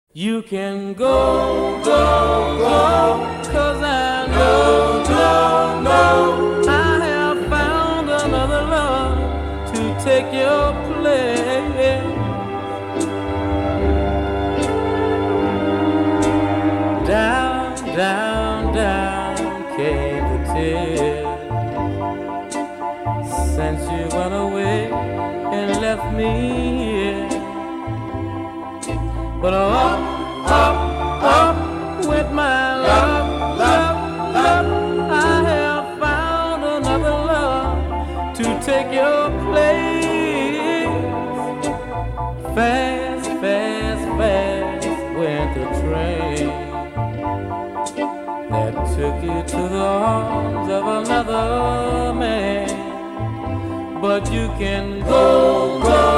You can go, go, go, 'cause I know, know, know I have found another love to take your place. Down, down, down came the tears since you went away and left me here. But up, up, up with my love, love, love. I have found another love to take your place. Fast, fast, fast went the train that took you to the arms of another man. But you can go, go.